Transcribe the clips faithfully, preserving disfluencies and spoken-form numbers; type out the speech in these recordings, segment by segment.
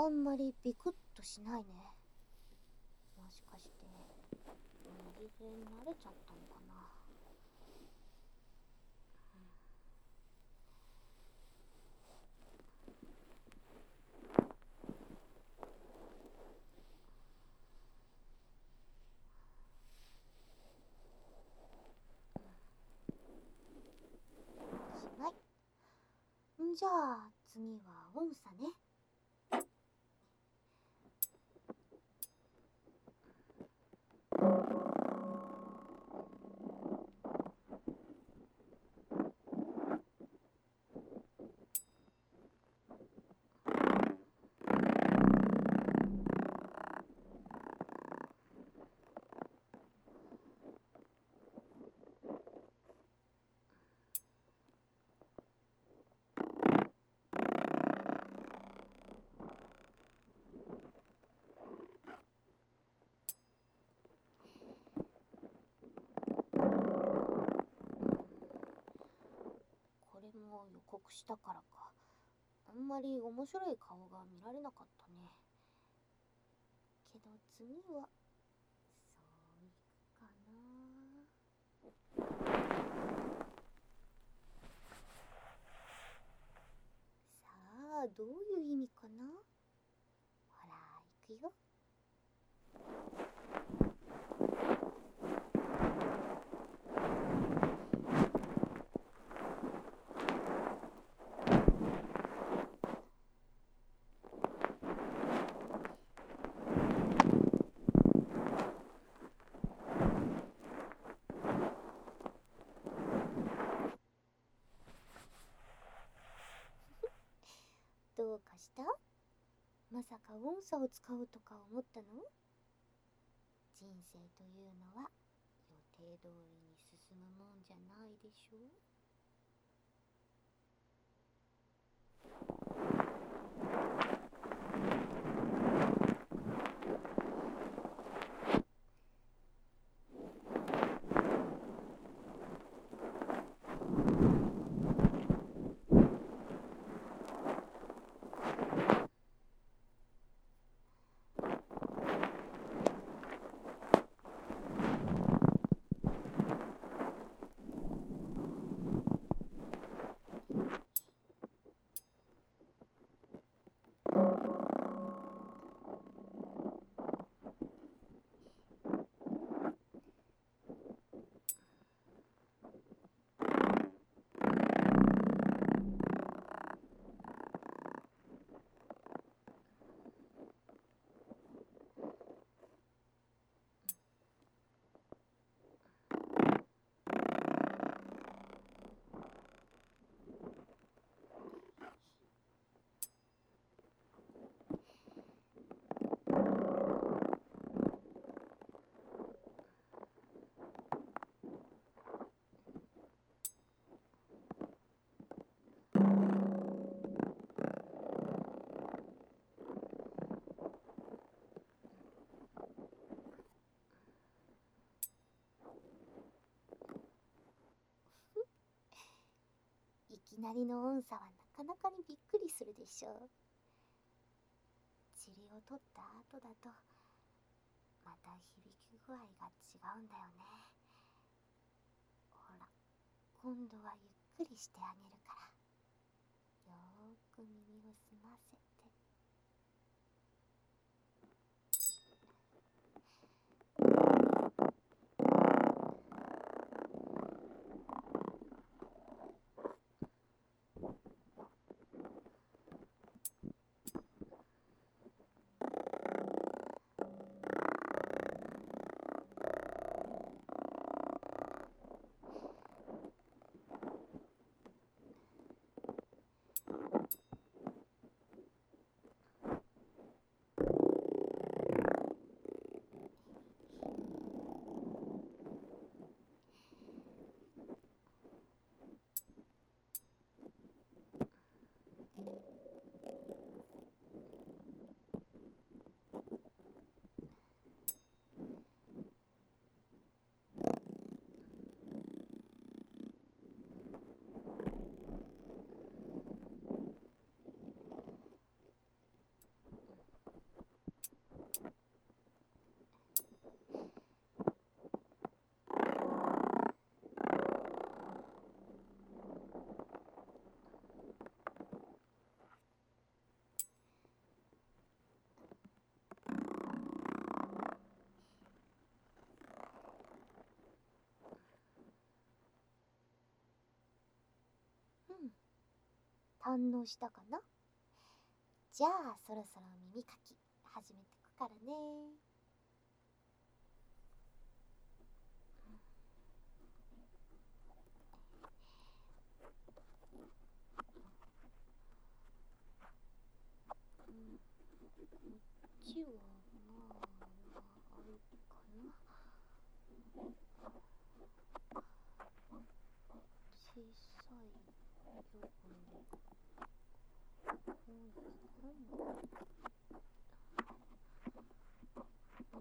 んまりビクッとしないね。もしかして右で慣れちゃったのかな。しない。んじゃあ次は音叉ね。これも予告したからか、あんまり面白い顔が見られなかったね。けど次はそういくかな。さあどういう意味かな。ほら行くよ。どうかした？まさか音叉を使うとか思ったの？人生というのは予定通りに進むもんじゃないでしょ。いきなりの音叉はなかなかにびっくりするでしょう。塵を取った後だとまた響き具合が違うんだよね。ほら今度はゆっくりしてあげるから、よーく耳を澄ませて。 反応したかな？じゃあそろそろ耳かき始めてくからね。うん、こっちはまあまああるかな。小さいよくね。本本うん。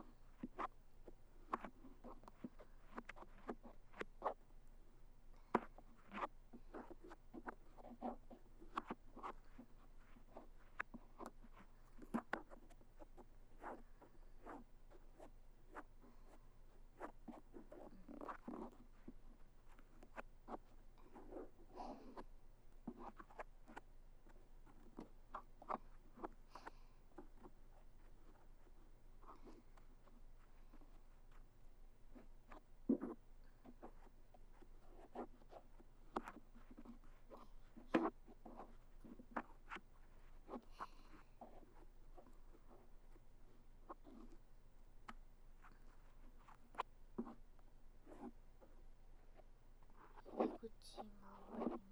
入り口周りも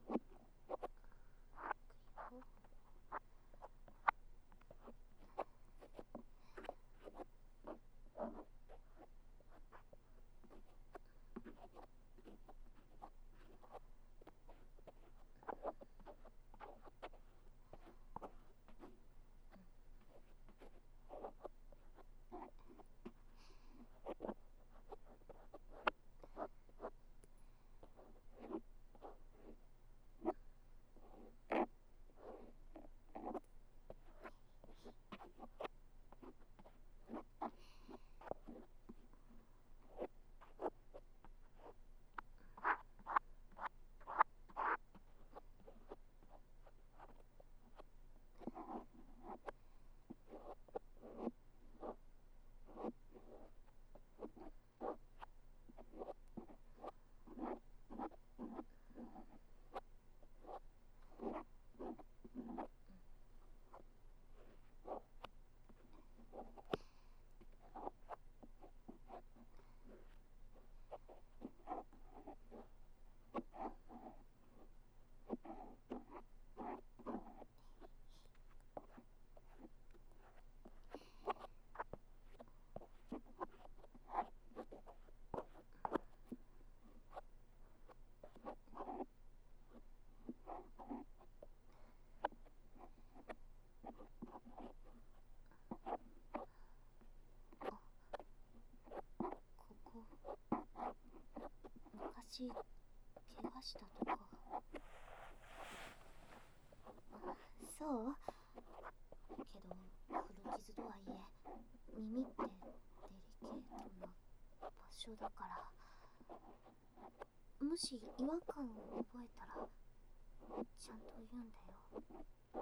行くよ。ここ昔怪我したとか？そうけど古傷とはいえ耳ってデリケートな場所だから、もし違和感を覚えたらちゃんと言うんだよ。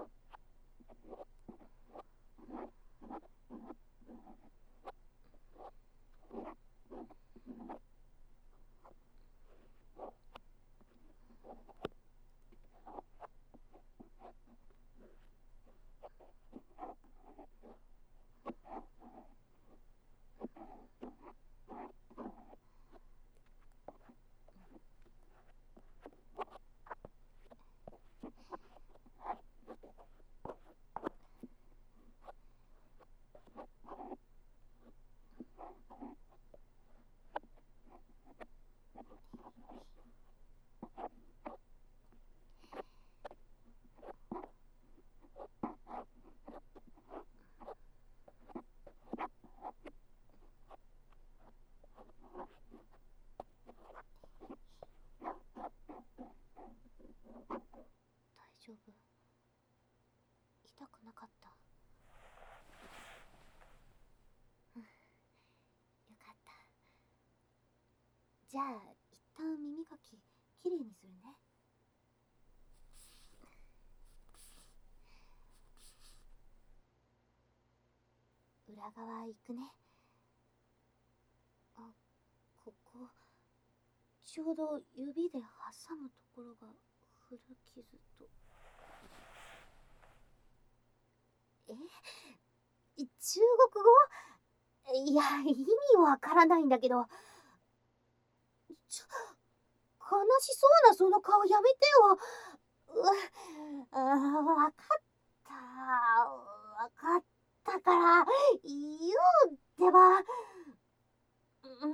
大丈夫？痛くなかった？うん、よかった。じゃあ一旦耳かききれいにするね。裏側行くね。あ、ここちょうど指で挟むところが古傷と。え、中国語？いや、意味わからないんだけど。ちょ、悲しそうなその顔やめてよ。うあー、わかった。わかったから、言うってば。うん。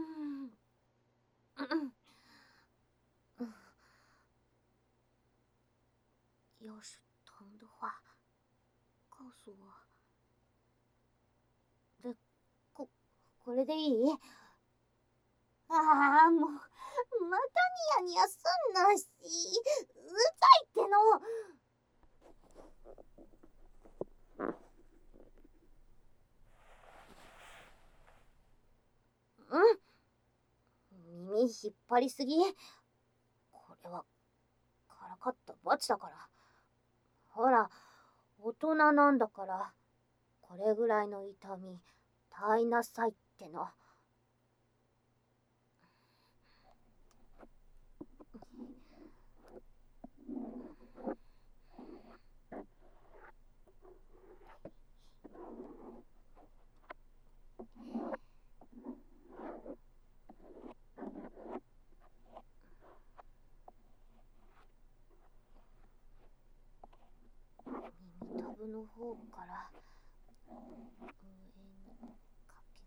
うん要是疼的话，告诉我。で、こ、これでいい？ああ、もう、またニヤニヤすんなし。うざいっての。うん。耳引っ張りすぎ。これは、からかった罰だから。ほら、大人なんだから、これぐらいの痛み、耐えなさいっての。耳たぶの方から上にかけ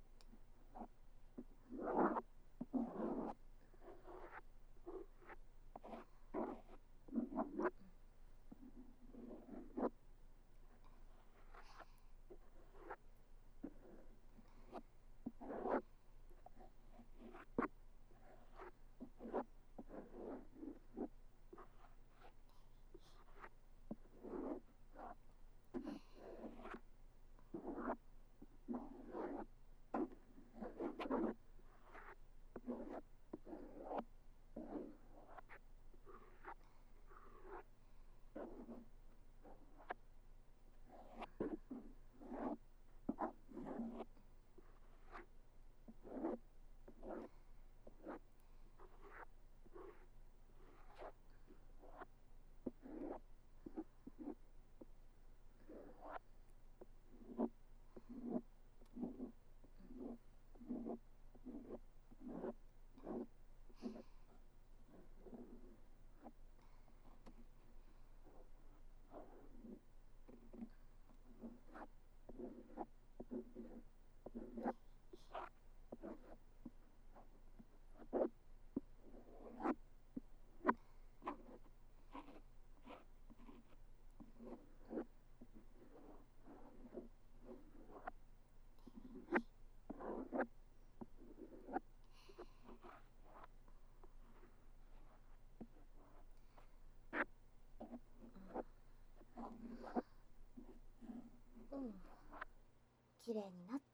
うん。きれいになった。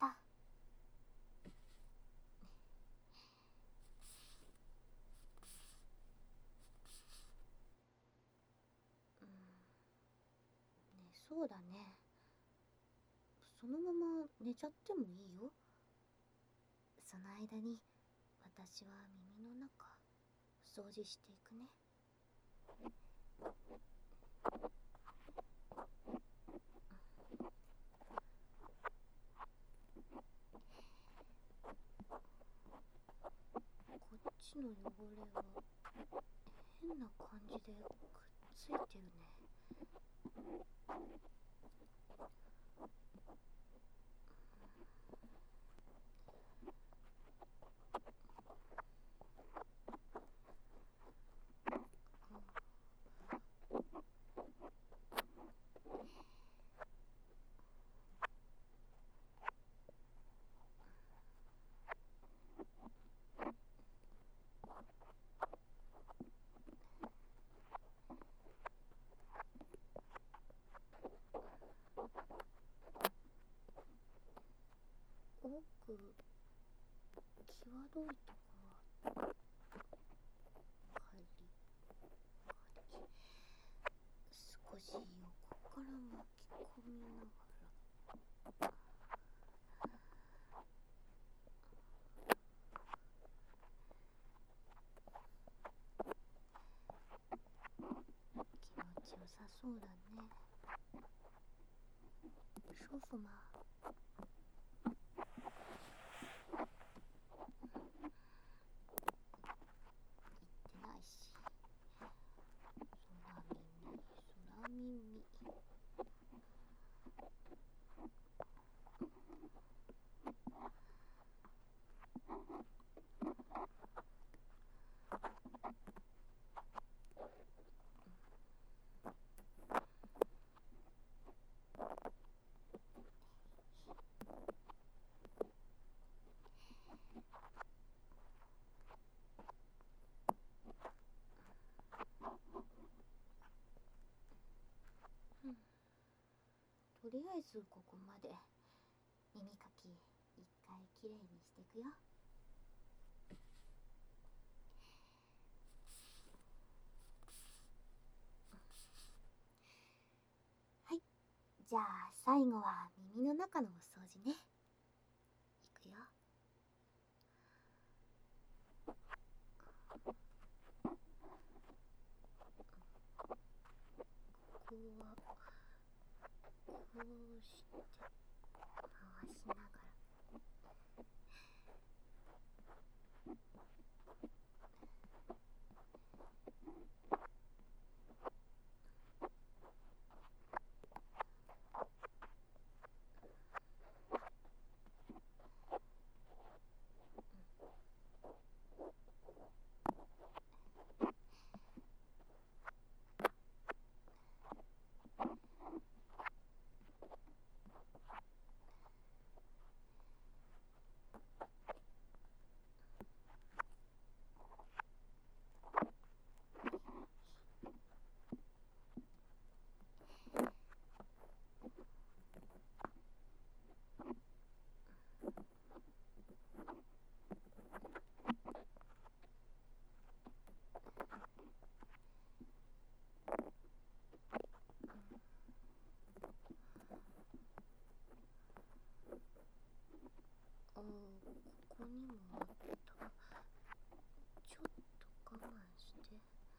うん。ね、そうだね。そのまま寝ちゃってもいいよ。その間に私は耳の中掃除していくね。こっちの汚れは変な感じでくっついてるね。奥、際どいとこはカリカリ、少し横から巻き込みながら。 そうだね。祖父母言ってないし。空耳、空耳。とりあえずここまで。耳かき一回きれいにしてくよ。はい、じゃあ最後は耳の中のお掃除ね。いくよ。ここはこうして回しながら。あ、ここにもあった。ちょっと我慢して。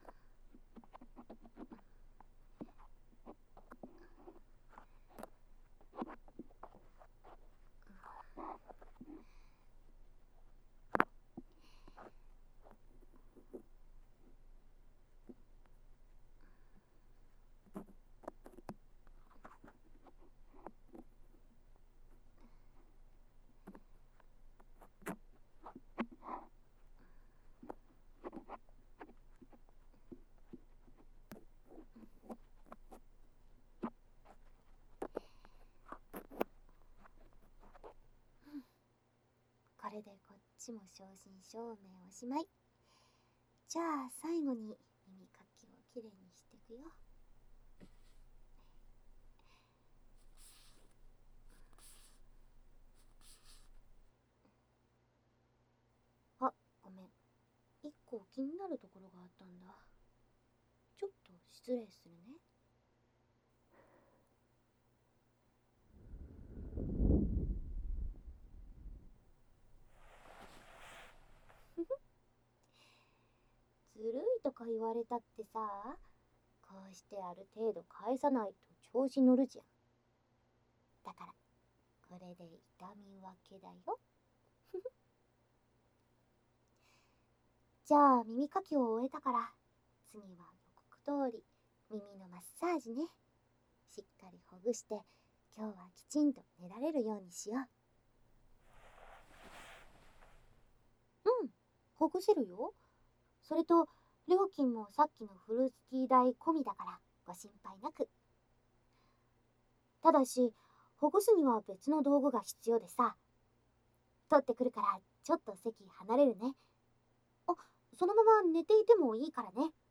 これでこっちも正真正銘おしまい。じゃあ最後に耳かきをきれいにしてくよ。あ、ごめん。一個気になるところがあったんだ。ちょっと失礼するね。ずるいとか言われたってさ、こうしてある程度返さないと調子乗るじゃん。だからこれで痛み分けだよ。じゃあ耳かきを終えたから、次は予告通り耳のマッサージね。しっかりほぐして今日はきちんと寝られるようにしよう。うん、ほぐせるよ。それと料金もさっきのフルーツティー代込みだからご心配なく。ただしほぐすには別の道具が必要でさ。取ってくるからちょっと席離れるね。あ、そのまま寝ていてもいいからね。